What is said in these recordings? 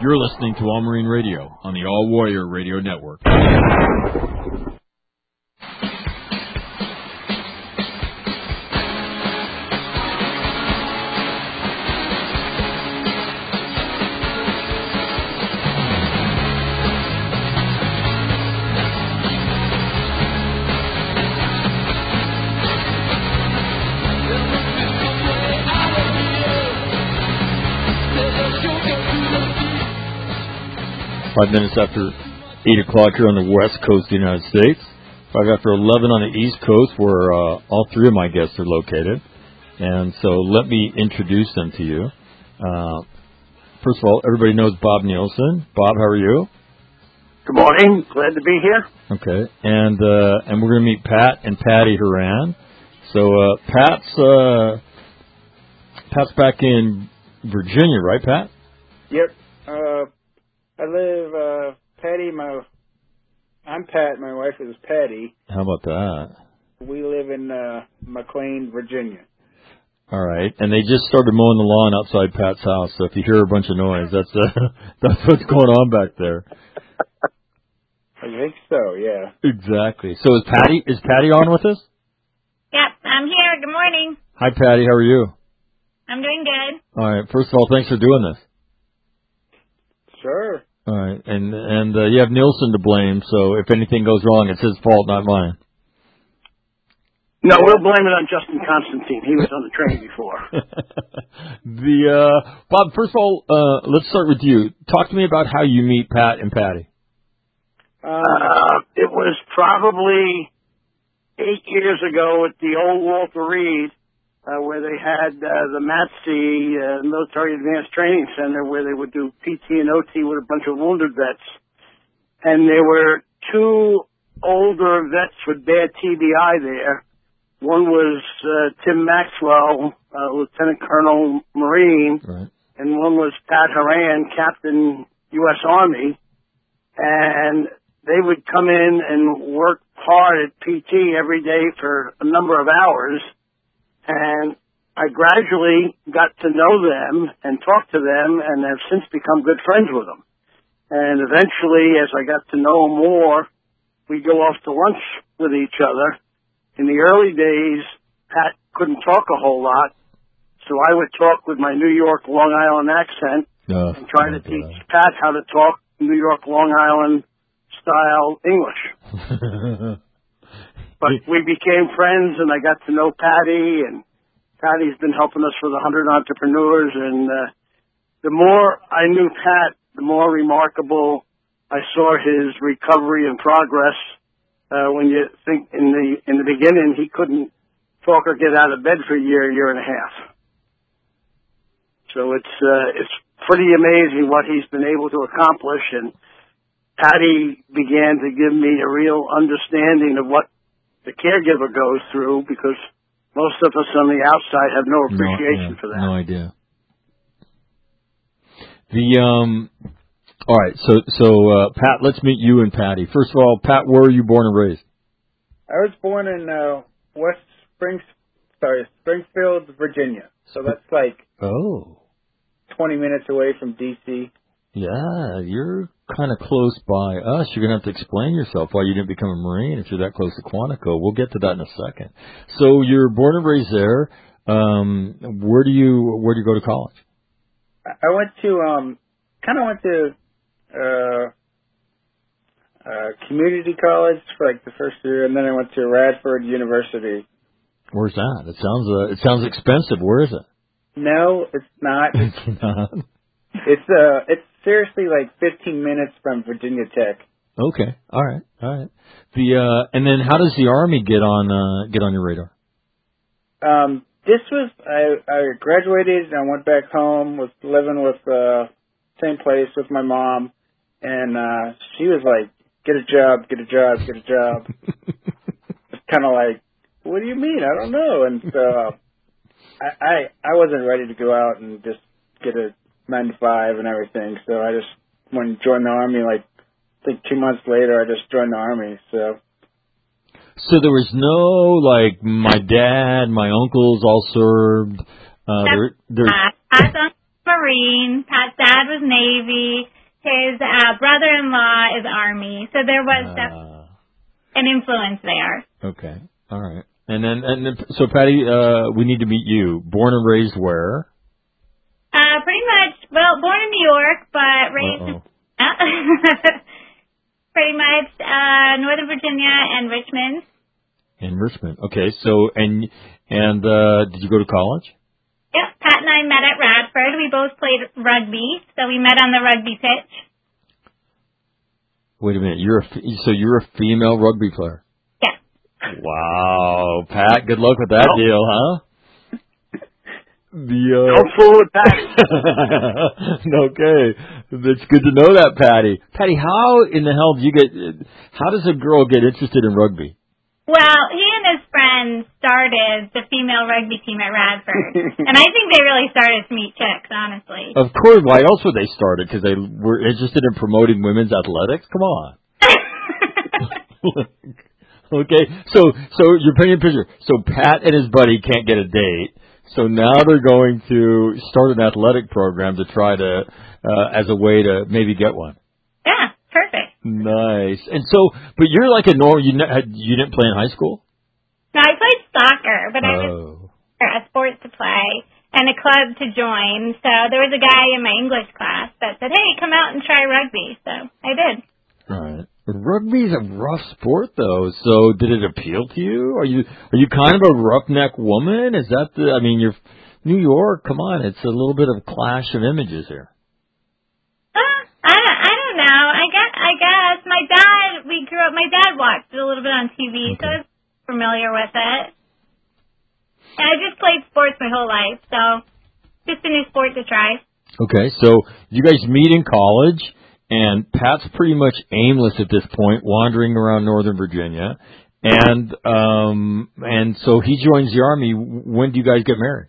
You're listening to All Marine Radio on the All Warrior Radio Network. 5 minutes after 8 o'clock here on the west coast of the United States. 5 after 11 on the east coast, where all three of my guests are located. And so let me introduce them to you. First of all, everybody knows Bob Nielsen. Bob, how are you? Good morning. Glad to be here. Okay. And we're going to meet Pat and Patty Horan. So Pat's back in Virginia, right, Pat? Yep. I live, I'm Pat, my wife is Patty. How about that? We live in McLean, Virginia. All right, and they just started mowing the lawn outside Pat's house, so if you hear a bunch of noise, that's what's going on back there. I think so, yeah. Exactly. So is Patty on with us? Yep, I'm here. Good morning. Hi, Patty. How are you? I'm doing good. All right. First of all, thanks for doing this. Sure. All right, and you have Nielsen to blame, so if anything goes wrong, it's his fault, not mine. No, we'll blame it on Justin Constantine. He was on the train before. Bob, first of all, let's start with you. Talk to me about how you meet Pat and Patty. It was probably 8 years ago at the old Walter Reed, where they had the MATC, Military Advanced Training Center, where they would do PT and OT with a bunch of wounded vets. And there were two older vets with bad TBI there. One was Tim Maxwell, Lieutenant Colonel Marine, right, and one was Pat Horan, Captain U.S. Army. And they would come in and work hard at PT every day for a number of hours. And I gradually got to know them and talk to them and have since become good friends with them. And eventually, as I got to know them more, we'd go off to lunch with each other. In the early days, Pat couldn't talk a whole lot, so I would talk with my New York, Long Island accent and try to teach Pat how to talk New York, Long Island style English. But we became friends, and I got to know Patty, and Patty's been helping us for the 100 Entrepreneurs. And the more I knew Pat, the more remarkable I saw his recovery and progress. When you think in the beginning he couldn't talk or get out of bed for a year and a half. So it's pretty amazing what he's been able to accomplish. And Patty began to give me a real understanding of what the caregiver goes through, because most of us on the outside have no appreciation for that. No idea. All right, so Pat, let's meet you and Patty. First of all, Pat, where were you born and raised? I was born in Springfield, Virginia. So that's like 20 minutes away from D.C. Yeah, you're kind of close by us. You're going to have to explain yourself why you didn't become a Marine if you're that close to Quantico. We'll get to that in a second. So you're born and raised there. Where do you go to college? I went to community college for like the first year, and then I went to Radford University. Where's that? It sounds expensive. Where is it? No, it's not. It's not. It's seriously like 15 minutes from Virginia Tech. Okay. All right. And then how does the Army get on your radar? This was I graduated and I went back home, was living with same place with my mom, and she was like, get a job. It's kind of like, what do you mean? I don't know. And so I wasn't ready to go out and just get a 9-to-5 and everything. So I just went and joined the Army. Like, I think 2 months later, I just joined the Army. So there was no, like, my dad, my uncles all served. I was on Marine. Pat's dad was Navy. His brother-in-law is Army. So there was an influence there. Okay. All right. And then, so Patty, we need to meet you. Born and raised where? Pretty much, well, born in New York, but raised in pretty much Northern Virginia and Richmond. In Richmond. Okay. So, and did you go to college? Yep. Pat and I met at Radford. We both played rugby, so we met on the rugby pitch. Wait a minute. You're a female rugby player? Yes. Wow, Pat. Good luck with that deal, huh? Don't fool with Patty. Okay, it's good to know that, Patty. Patty, how in the hell how does a girl get interested in rugby? Well, he and his friends started the female rugby team at Radford, and I think they really started to meet chicks, honestly. Of course, why else would they start it? Because they were interested in promoting women's athletics? Come on. Okay, so you're painting a picture. So Pat and his buddy can't get a date. So now they're going to start an athletic program to try to, as a way to maybe get one. Yeah, perfect. Nice. And so, but you're like a normal, you didn't play in high school? No, I played soccer, but I was a sport to play and a club to join. So there was a guy in my English class that said, hey, come out and try rugby. So I did. All right. Rugby's a rough sport, though. So, did it appeal to you? Are you kind of a roughneck woman? Is that you're New York. Come on, it's a little bit of a clash of images here. I don't know. I guess my dad. We grew up. My dad watched it a little bit on TV, so I was familiar with it. And I just played sports my whole life, so just a new sport to try. Okay, so you guys meet in college. And Pat's pretty much aimless at this point, wandering around Northern Virginia. And so he joins the Army. When do you guys get married?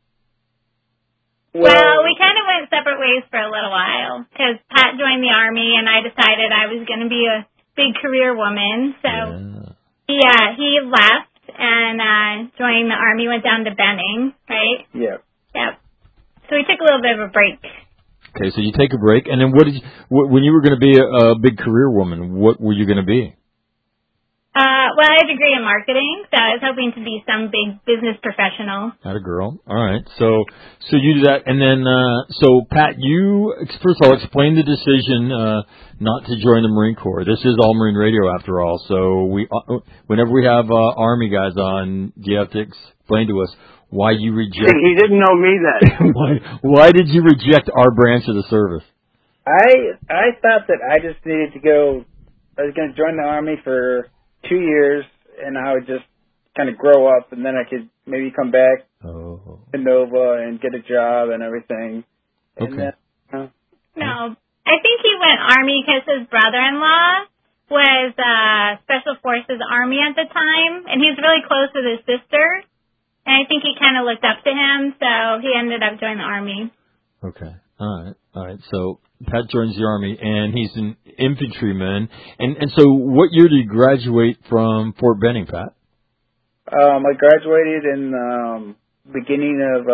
Well, we kind of went separate ways for a little while because Pat joined the Army and I decided I was going to be a big career woman. So he left and joined the Army, went down to Benning, right? Yeah. Yep. So we took a little bit of a break. Okay, so you take a break, and then when you were going to be a big career woman, what were you going to be? Well, I had a degree in marketing, so I was hoping to be some big business professional. Not a girl. All right, so you do that, and then so Pat, you first of all explain the decision not to join the Marine Corps. This is All Marine Radio after all, so whenever we have Army guys on, you have to explain to us why you reject. He didn't know me then. Why did you reject our branch of the service? I thought that I just needed to go. I was going to join the Army for 2 years, and I would just kind of grow up, and then I could maybe come back to Nova and get a job and everything. And okay. Then, No, I think he went Army because his brother-in-law was Special Forces Army at the time, and he was really close with his sister. And I think he kind of looked up to him, so he ended up joining the Army. Okay. All right. So Pat joins the Army, and he's an infantryman. And so what year did you graduate from Fort Benning, Pat? I graduated in beginning of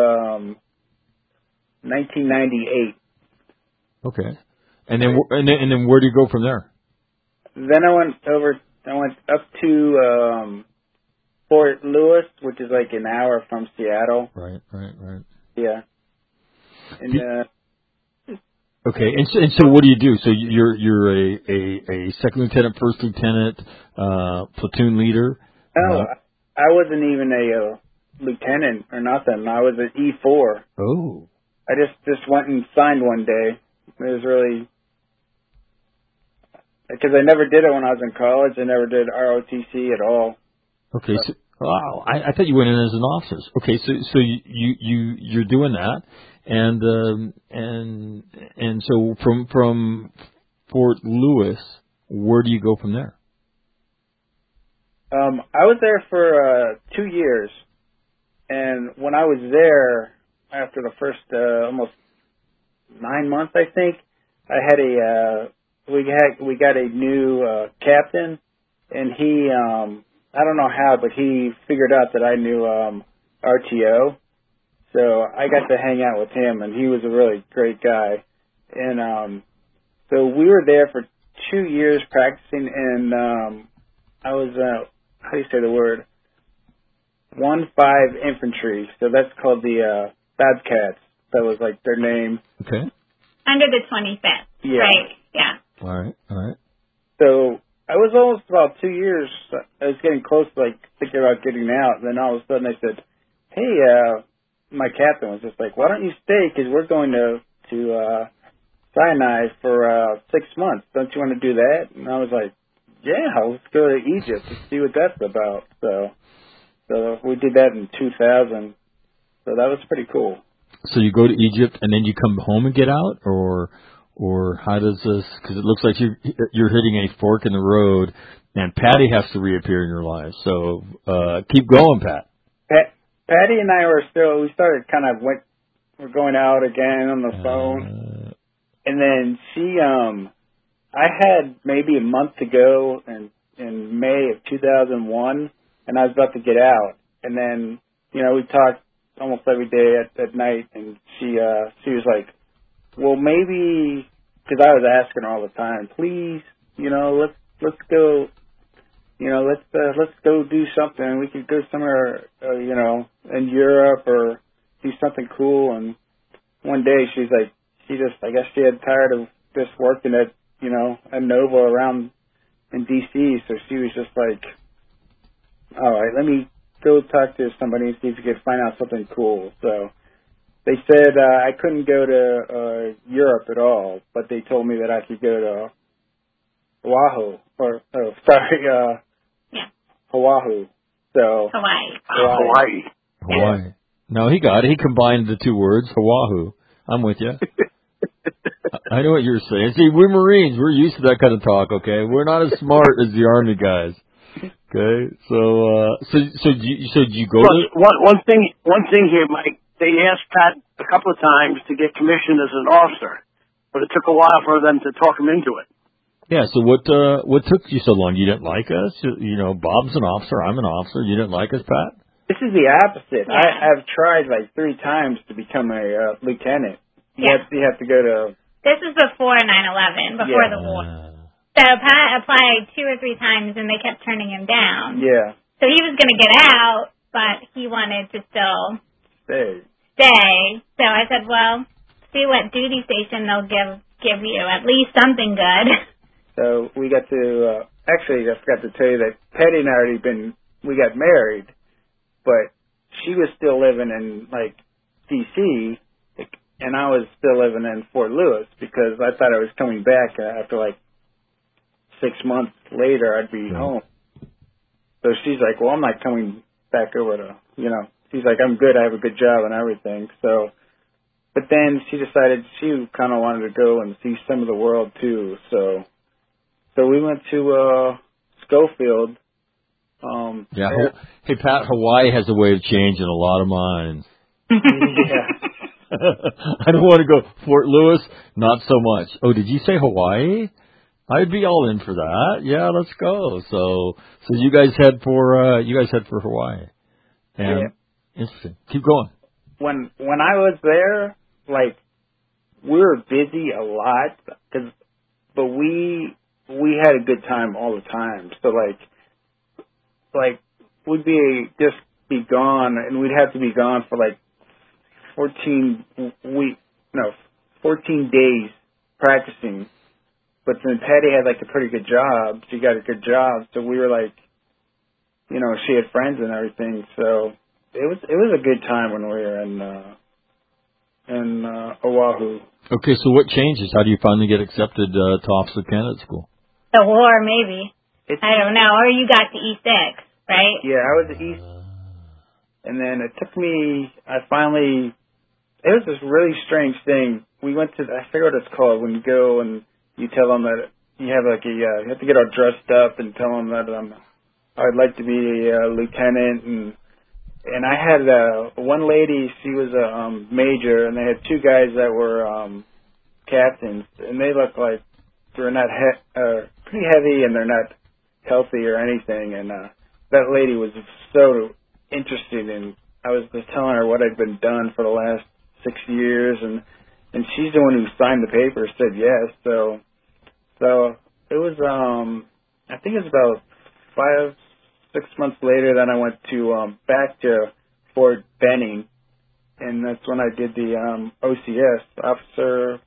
1998. Okay. And then where do you go from there? Then I went up to Fort Lewis, which is like an hour from Seattle. Right. Yeah. And okay, and so what do you do? So you're a second lieutenant, first lieutenant, platoon leader. No, I wasn't even a lieutenant or nothing. I was an E4. Oh. I just went and signed one day. It was really because I never did it when I was in college. I never did ROTC at all. Okay, so wow, I thought you went in as an officer. Okay, so you're doing that, and so from Fort Lewis, where do you go from there? I was there for 2 years, and when I was there, after the first almost 9 months, I think I had we got a new captain, and he. I don't know how, but he figured out that I knew RTO. So I got to hang out with him, and he was a really great guy. And so we were there for 2 years practicing, and I was, how do you say the word? 1-5 infantry. So that's called the Bobcats. That was like their name. Okay. Under the 25th. Yeah. Right. Yeah. All right. So I was almost about 2 years. I was getting close to like thinking about getting out. And then all of a sudden I said, "Hey, my captain was just like, why don't you stay? Because we're going to Sinai for 6 months. Don't you want to do that?" And I was like, "Yeah, let's go to Egypt and see what that's about." So we did that in 2000. So that was pretty cool. So you go to Egypt and then you come home and get out, or how does this? Because it looks like you're hitting a fork in the road, and Patty has to reappear in your life. So keep going, Pat. Patty and I we started kind of we're going out again on the phone, and then I had maybe a month to go in May of 2001, and I was about to get out, and then we talked almost every day at night, and she was like, "Well, maybe," because I was asking her all the time, "Please, let's go, let's go do something. We could go somewhere, in Europe or do something cool." And one day she's like, I guess she had tired of just working at Nova around in DC, so she was just like, "All right, let me go talk to somebody and see if you could find out something cool." So they said I couldn't go to Europe at all, but they told me that I could go to Oahu, Oahu. So Hawaii. Hawaii. No, he got it. He combined the two words, Oahu. I'm with you. I know what you're saying. See, we're Marines. We're used to that kind of talk, okay? We're not as smart as the Army guys. Okay, so do you go to... One thing here, Mike. They asked Pat a couple of times to get commissioned as an officer, but it took a while for them to talk him into it. Yeah, so what took you so long? You didn't like us? Bob's an officer, I'm an officer. You didn't like us, Pat? This is the opposite. Yeah. I've tried like 3 times to become a lieutenant. Yeah. You have to go to... This is before 9/11, before the war. So Pat applied 2 or 3 times, and they kept turning him down. Yeah. So he was going to get out, but he wanted to still stay. So I said, well, see what duty station they'll give you. At least something good. So we got to, actually I forgot to tell you that Patty and I we got married, but she was still living in like D.C., and I was still living in Fort Lewis because I thought I was coming back after like 6 months later I'd be home. So she's like, well, I'm not coming back over to, she's like, I'm good. I have a good job and everything. So, but then she decided she kind of wanted to go and see some of the world too. So we went to Schofield. Hey, Pat, Hawaii has a way of changing a lot of minds. Yeah. I don't want to go Fort Lewis, not so much. Oh, did you say Hawaii? I'd be all in for that. Yeah, let's go. So you guys head for Hawaii. And interesting. Keep going. When I was there, like we were busy a lot, but we had a good time all the time. So like we'd be gone, and we'd have to be gone for like 14 days practicing. But then Patty had like a pretty good job. She got a good job, so we were like, she had friends and everything. So it was a good time when we were in Oahu. Okay, so what changes? How do you finally get accepted to Officer Candidate School? The war, maybe. I don't know. Or you got to E6, right? Yeah, I was at East. And then it took me, it was this really strange thing. We went to, I forget what it's called, when you go and you tell them that you have you have to get all dressed up and tell them that I'd like to be a lieutenant. And I had one lady, she was a major, and they had 2 guys that were captains, and they looked like they're not pretty heavy, and they're not healthy or anything. And that lady was so interested in I was just telling her what had been done for the last 6 years, and she's the one who signed the paper, said yes. So it was, I think it was about 5-6 months later. Then I went to back to Fort Benning, and that's when I did the OCS, Officer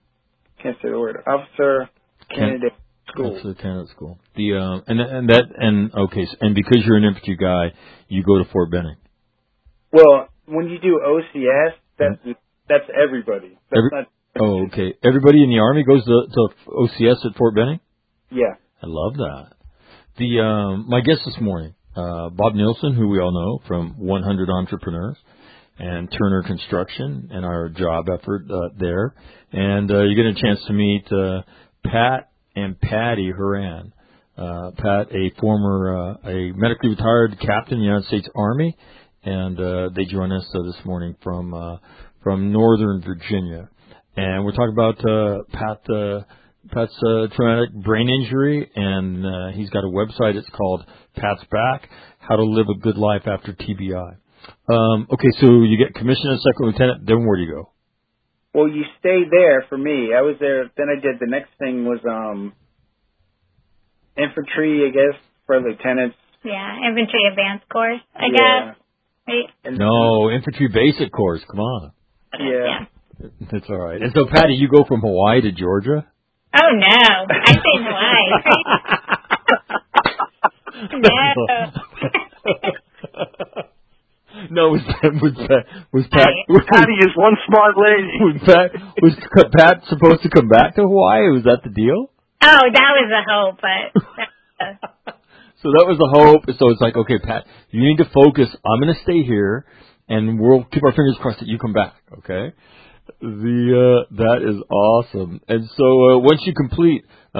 Candidate School. That's the candidate school. The and because you're an infantry guy, you go to Fort Benning. Well, when you do OCS, that's everybody. Okay. Everybody in the Army goes to OCS at Fort Benning? Yeah. I love that. My guest this morning, Bob Nielsen, who we all know from 100 Entrepreneurs and Turner Construction and our job effort there. And you get a chance to meet Pat and Patty Horan. Pat, a former, a medically retired captain in the United States Army, and they join us this morning from Northern Virginia. And we're talking about Pat's traumatic brain injury, and he's got a website. It's called Pat's Back: How to Live a Good Life After TBI. Okay, so you get commissioned as second lieutenant. Then where do you go? Well, you stay there for me. I was there. Then I did the next thing was infantry, I guess, for lieutenants. Yeah, infantry advanced course, I guess. Right? No, infantry basic course. Come on. Yeah. That's all right. And so, Patty, you go from Hawaii to Georgia? Oh, no. I say Hawaii. No, was Pat? Patty is one smart lady. Was Pat supposed to come back to Hawaii? Was that the deal? Oh, that was a hope, but. So that was the hope. So it's like, okay, Pat, you need to focus. I'm going to stay here, and we'll keep our fingers crossed that you come back. Okay. That is awesome. And so once you complete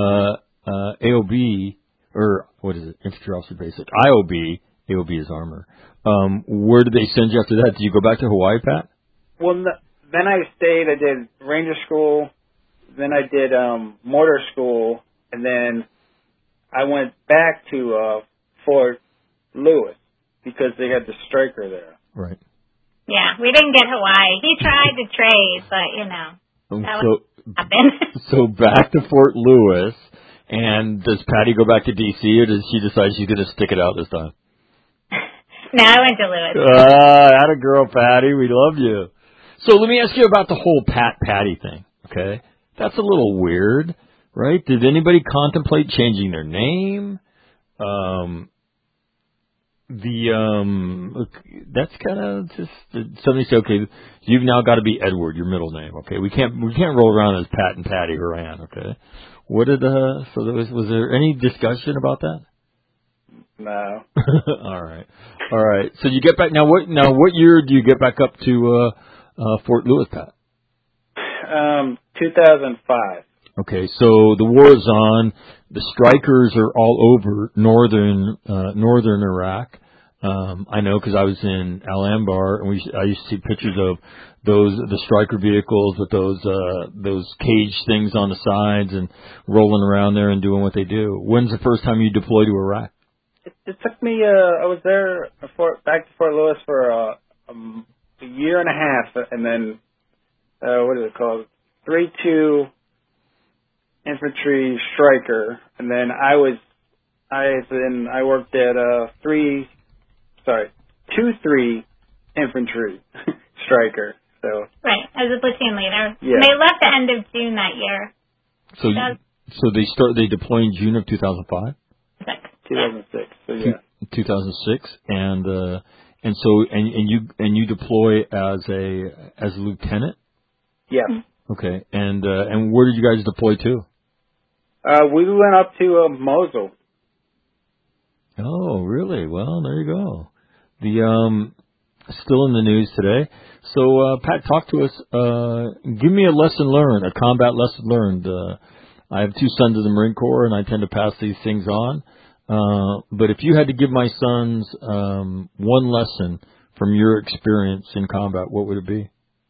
AOB, or what is it, Infantry Officer Basic, IOB, AOB is armor. Where did they send you after that? Did you go back to Hawaii, Pat? Well, then I stayed. I did Ranger School. Then I did Mortar School, and then I went back to Fort Lewis because they had the striker there. Right. Yeah, we didn't get Hawaii. He tried to trade, but, that happened. So back to Fort Lewis, and does Patty go back to D.C., or does she decide she's going to stick it out this time? No, I went to Lewis. Atta girl, Patty. We love you. So let me ask you about the whole Patty thing, okay? That's a little weird, right? Did anybody contemplate changing their name? That's kind of just somebody say, okay, you've now got to be Edward, your middle name, okay? We can't roll around as Pat and Patty Horan, okay? Was there any discussion about that? No. All right. So you get back now. What year do you get back up to Fort Lewis, Pat? 2005. Okay, so the war is on. The strikers are all over northern Iraq. I know because I was in Al Anbar, and I used to see pictures of the striker vehicles with those cage things on the sides and rolling around there and doing what they do. When's the first time you deployed to Iraq? It took me. I was there back to Fort Lewis for a year and a half, and then what is it called? 3-2 infantry striker, and then I worked at 2-3 infantry striker. So right, as a platoon leader. Yeah. They left the end of June that year. So they deployed in June of 2005. 2006. So yeah. 2006, and you deploy as a lieutenant. Yeah. Okay, and where did you guys deploy to? We went up to Mosul. Oh, really? Well, there you go. Still in the news today. So, Pat, talk to us. Give me a lesson learned, a combat lesson learned. I have 2 sons in the Marine Corps, and I tend to pass these things on. But if you had to give my sons one lesson from your experience in combat, what would it be?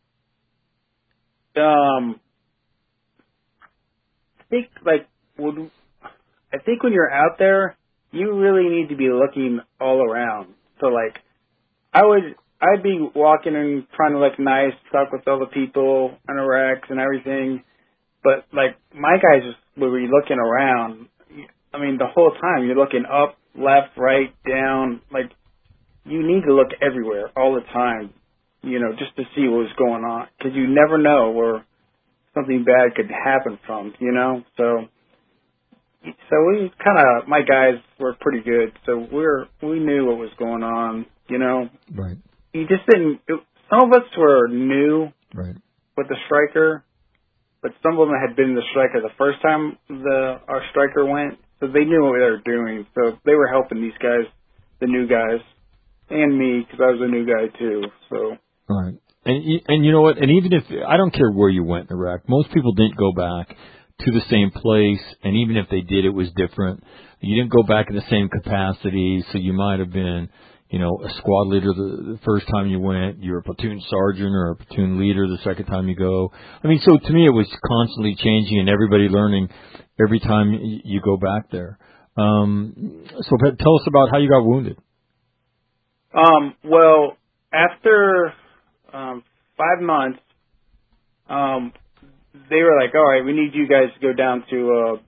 I think when you're out there, you really need to be looking all around. So, I would I'd be walking and trying to look nice, talk with all the people in Iraq and everything. But, like, my guys would be looking around. I mean, the whole time you're looking up, left, right, down. Like, you need to look everywhere all the time, you know, just to see what was going on. Because you never know where something bad could happen from, you know. So we kind of, my guys were pretty good. So we knew what was going on, you know. Right. You just didn't. Some of us were new Right. with the Stryker, but some of them had been in the Stryker the first time our Stryker went, so they knew what they were doing. So they were helping these guys, the new guys, and me because I was a new guy too. So. Right. And you know what? And even if I don't care where you went in Iraq, most people didn't go back to the same place, and even if they did, it was different. You didn't go back in the same capacity, so you might have been, you know, a squad leader the first time you went. You're a platoon sergeant or a platoon leader the second time you go. I mean, so to me, it was constantly changing and everybody learning every time you go back there. So tell us about how you got wounded. Well, after 5 months, they were like, all right, we need you guys to go down to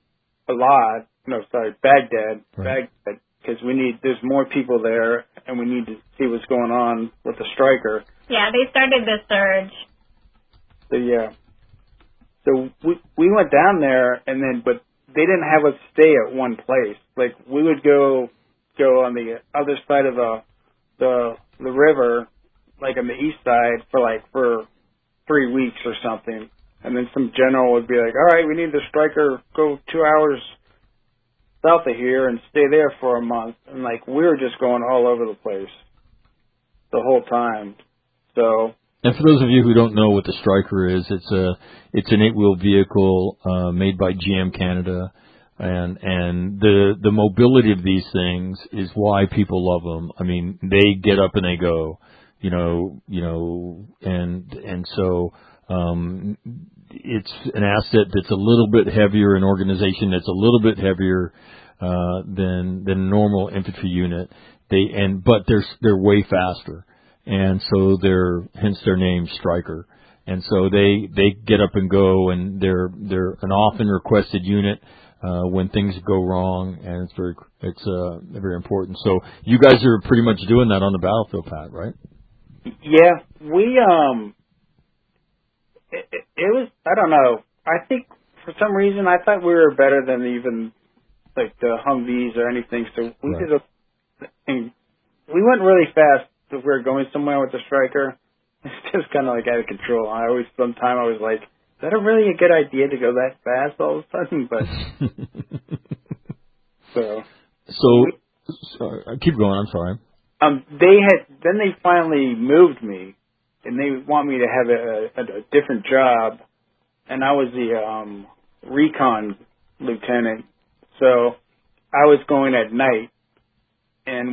Baghdad. Right. Baghdad. Because there's more people there, and we need to see what's going on with the Stryker. Yeah, they started the surge. So yeah, so we went down there, but they didn't have us stay at one place. Like we would go on the other side of the river, like on the east side for 3 weeks or something, and then some general would be like, all right, we need the Stryker go 2 hours south of here and stay there for a month, and like we were just going all over the place the whole time. So, and for those of you who don't know what the Stryker is, it's an 8-wheel vehicle made by GM Canada, and the mobility of these things is why people love them. I mean, they get up and they go, you know, and so it's an asset that's a little bit heavier, an organization that's a little bit heavier than a normal infantry unit. But they're way faster, and so hence their name Stryker. And so they get up and go, and they're an often requested unit when things go wrong, and it's very important. So you guys are pretty much doing that on the battlefield, Pat, right? Yeah, we it was, I don't know. I think for some reason I thought we were better than even like the Humvees or anything. So we Right. we went really fast if we were going somewhere with the Stryker. It's just kind of like out of control. Sometime I was like, is that really a good idea to go that fast all of a sudden? But so keep going. I'm sorry. They finally moved me, and they want me to have a different job, and I was the recon lieutenant, so I was going at night, and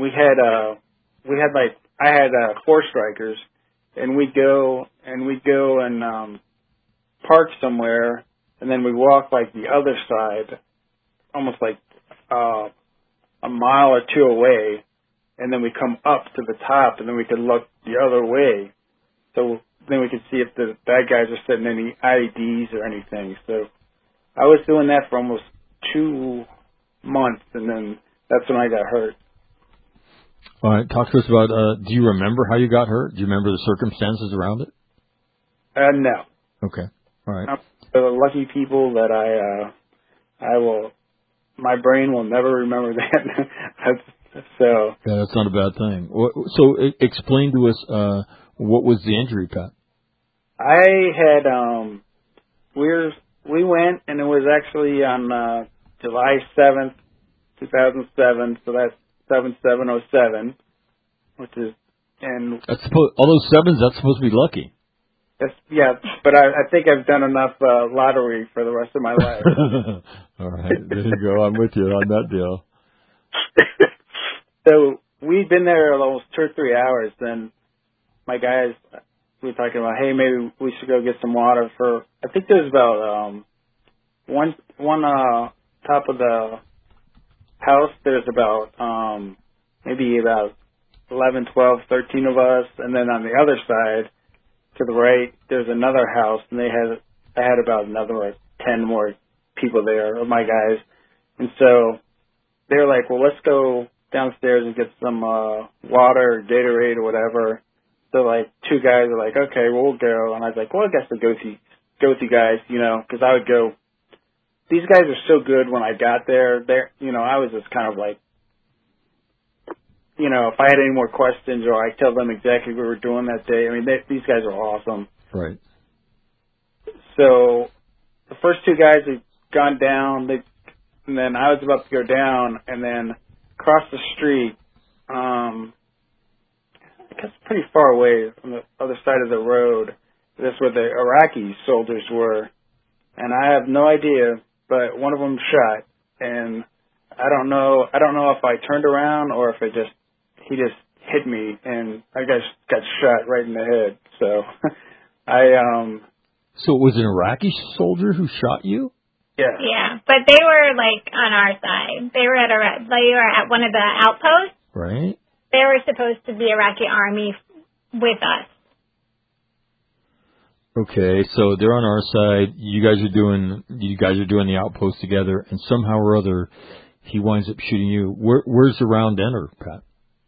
I had 4 Strykers, and we'd go and park somewhere, and then we walk like the other side, almost like a mile or 2 away, and then we come up to the top, and then we could look the other way. So then we could see if the bad guys are setting any IEDs or anything. So I was doing that for almost 2 months, and then that's when I got hurt. All right, talk to us about, do you remember how you got hurt? Do you remember the circumstances around it? No. Okay, all right. I'm the lucky people that my brain will never remember that. So Yeah, that's not a bad thing. So explain to us, what was the injury, Pat? I had, we went, and it was actually on July 7th, 2007, so that's 7707, which is, and all those sevens, that's supposed to be lucky. that's, yeah, but I think I've done enough lottery for the rest of my life. All right, there you go. I'm with you on that deal. So we'd been there almost 2 or 3 hours. Then my guys, we were talking about, hey, maybe we should go get some water for. I think there's about one top of the house. There's about maybe about 11, 12, 13 of us, and then on the other side, to the right, there's another house, and I had about another 10 more people there, of my guys. And so they were like, well, let's go downstairs and get some water or Gatorade or whatever. So, like, two guys were like, okay, well, we'll go. And I was like, well, I guess I'll go with you guys, you know, because I would go. These guys are so good when I got there. You know, I was just kind of like, you know, if I had any more questions or I tell them exactly what we were doing that day, I mean, these guys are awesome. Right. So the first two guys had gone down, and then I was about to go down, and then across the street, I guess pretty far away from the other side of the road, that's where the Iraqi soldiers were. And I have no idea, but one of them shot, and I don't know if I turned around or if he just hit me, and I got shot right in the head. So So it was an Iraqi soldier who shot you? Yeah. Yeah, but they were like on our side. They were at one of the outposts. Right. They were supposed to be Iraqi army with us. Okay, so they're on our side. You guys are doing the outpost together, and somehow or other, he winds up shooting you. Where's the round enter, Pat?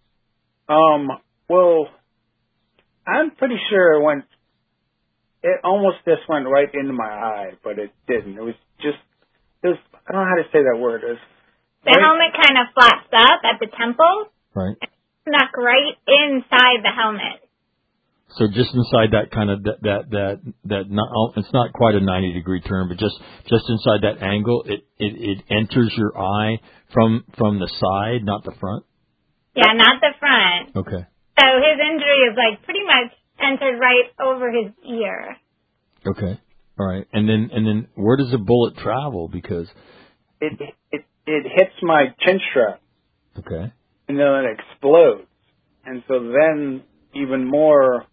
Well, I'm pretty sure it almost just went right into my eye, but it didn't. It was I don't know how to say that word. The helmet kind of flaps up at the temple. Right. And snuck right inside the helmet. So just inside that kind of it's not quite a 90-degree turn, but just inside that angle, it enters your eye from the side, not the front. Yeah, not the front. Okay. So his injury is like pretty much entered right over his ear. Okay. All right. And then where does the bullet travel? Because it hits my chin strap. Okay. And then it explodes. And so then even more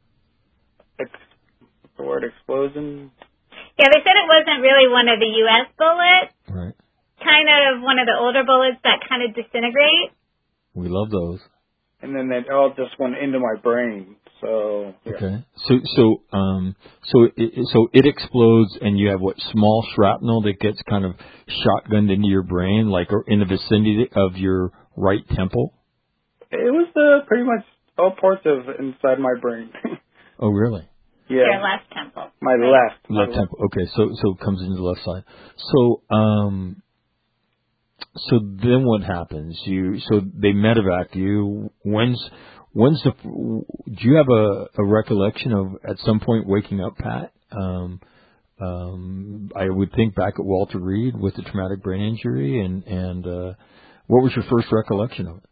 the word explosion? Yeah, they said it wasn't really one of the U.S. bullets. Right. Kind of one of the older bullets that kind of disintegrate. We love those. And then they all just went into my brain. So yeah. Okay. So it explodes, and you have small shrapnel that gets kind of shotgunned into your brain, like in the vicinity of your right temple. It was pretty much all parts of inside my brain. Oh, really? Yeah. Your left temple. My left temple. Okay, so it comes into the left side. So then what happens? So they medevac you. Do you have a recollection of at some point waking up, Pat? I would think back at Walter Reed with the traumatic brain injury, and what was your first recollection of it?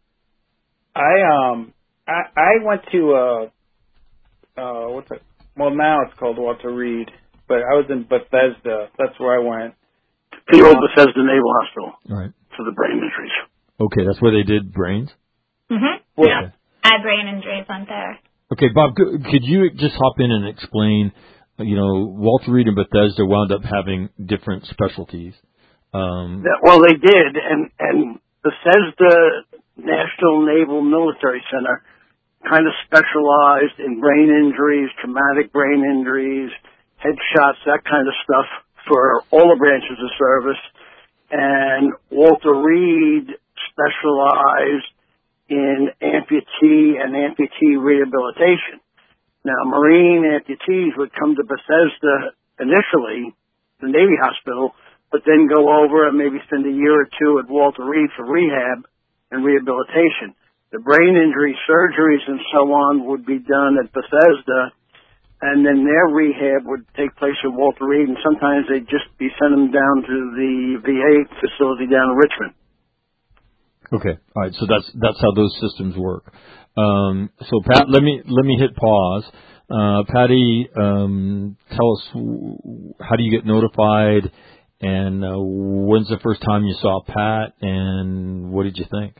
I went to what's it? Well, now it's called Walter Reed, but I was in Bethesda. That's where I went. The old Bethesda Naval Hospital. Right. For the brain injuries. Okay, that's where they did brains? Mm-hmm. Well, yeah. I had brain injuries on there. Okay, Bob, could you just hop in and explain, Walter Reed and Bethesda wound up having different specialties. Well, they did, and Bethesda National Naval Military Center kind of specialized in brain injuries, traumatic brain injuries, headshots, that kind of stuff for all the branches of service. And Walter Reed specialized in amputee and amputee rehabilitation. Now, Marine amputees would come to Bethesda initially, the Navy hospital, but then go over and maybe spend a year or two at Walter Reed for rehab and rehabilitation. The brain injury surgeries and so on would be done at Bethesda, and then their rehab would take place at Walter Reed, and sometimes they'd just be sending them down to the VA facility down in Richmond. Okay, all right. So that's how those systems work. So Pat, let me hit pause. Patty, tell us, how do you get notified, and when's the first time you saw Pat, and what did you think?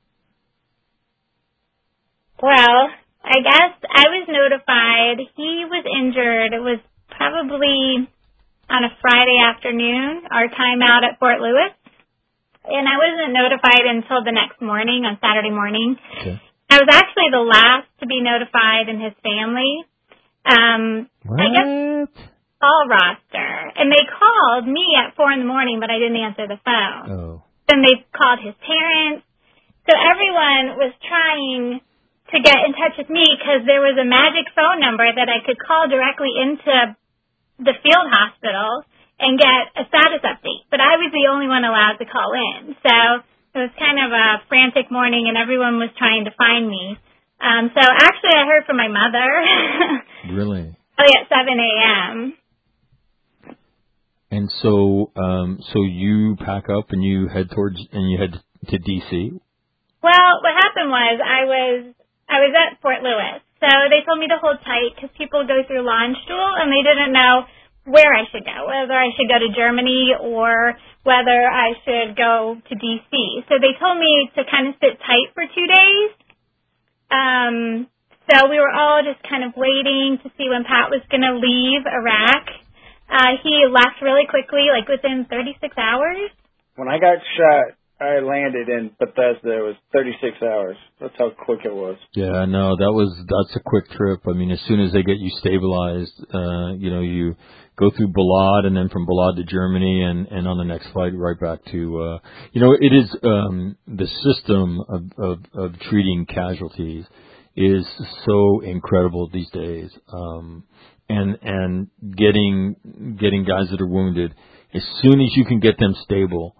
Well, I guess I was notified. He was injured. It was probably on a Friday afternoon, our time out at Fort Lewis. And I wasn't notified until the next morning, on Saturday morning. Okay. I was actually the last to be notified in his family. What? I guess all roster. And they called me at 4 a.m, but I didn't answer the phone. Oh. Then they called his parents. So everyone was trying to get in touch with me because there was a magic phone number that I could call directly into the field hospital and get a status update. But I was the only one allowed to call in. So it was kind of a frantic morning, and everyone was trying to find me. So actually I heard from my mother. Really? Oh, yeah, at 7 a.m. And so you pack up and you head to D.C.? Well, what happened was I was at Fort Lewis. So they told me to hold tight because people go through launch school and they didn't know where I should go, whether I should go to Germany or whether I should go to D.C. So they told me to kind of sit tight for 2 days. So we were all just kind of waiting to see when Pat was going to leave Iraq. He left really quickly, like within 36 hours. When I got shot, I landed in Bethesda. It was 36 hours. That's how quick it was. Yeah, no, that's a quick trip. I mean, as soon as they get you stabilized, you go through Balad and then from Balad to Germany and on the next flight right back to, it is, the system of treating casualties is so incredible these days. And getting guys that are wounded, as soon as you can get them stable,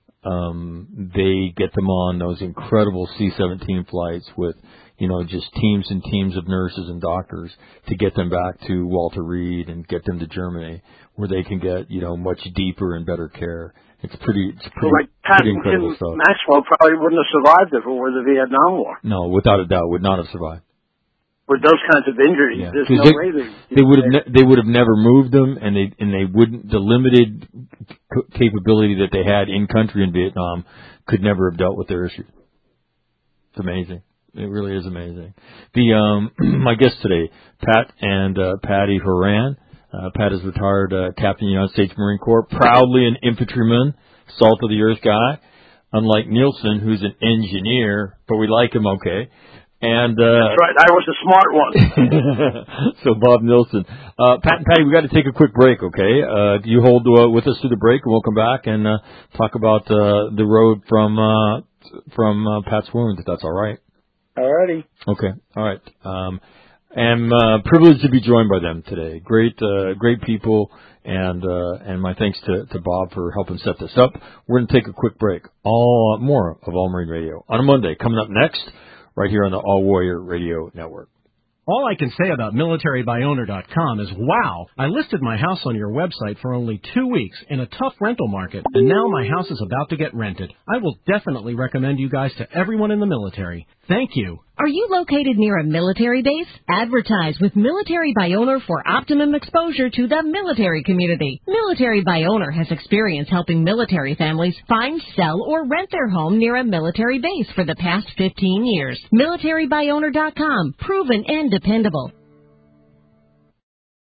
they get them on those incredible C-17 flights with, just teams and teams of nurses and doctors to get them back to Walter Reed and get them to Germany where they can get, much deeper and better care. It's pretty incredible stuff. Maxwell probably wouldn't have survived if it were the Vietnam War. No, without a doubt, would not have survived. With those kinds of injuries, Yeah. there's no way they would have never moved them, and they wouldn't. The limited capability that they had in country in Vietnam could never have dealt with their issue. It's amazing. It really is amazing. My guest today, Pat and Patty Horan. Pat is retired Captain of the United States Marine Corps, proudly an infantryman, salt of the earth guy. Unlike Nielsen, who's an engineer, but we like him okay. And that's right. I was a smart one. So Bob Nielsen, Pat and Patty, we got to take a quick break, okay? You hold with us through the break, and we'll come back and talk about the road from Pat's wound, if that's all right. Alrighty. Okay. All right. I'm privileged to be joined by them today. Great people, and my thanks to Bob for helping set this up. We're going to take a quick break. More of All Marine Radio on a Monday. Coming up next, right here on the All Warrior Radio Network. All I can say about MilitaryByOwner.com is, wow, I listed my house on your website for only 2 weeks in a tough rental market, and now my house is about to get rented. I will definitely recommend you guys to everyone in the military. Thank you. Are you located near a military base? Advertise with Military by Owner for optimum exposure to the military community. Military by Owner has experience helping military families find, sell, or rent their home near a military base for the past 15 years. MilitaryByOwner.com. Proven and dependable.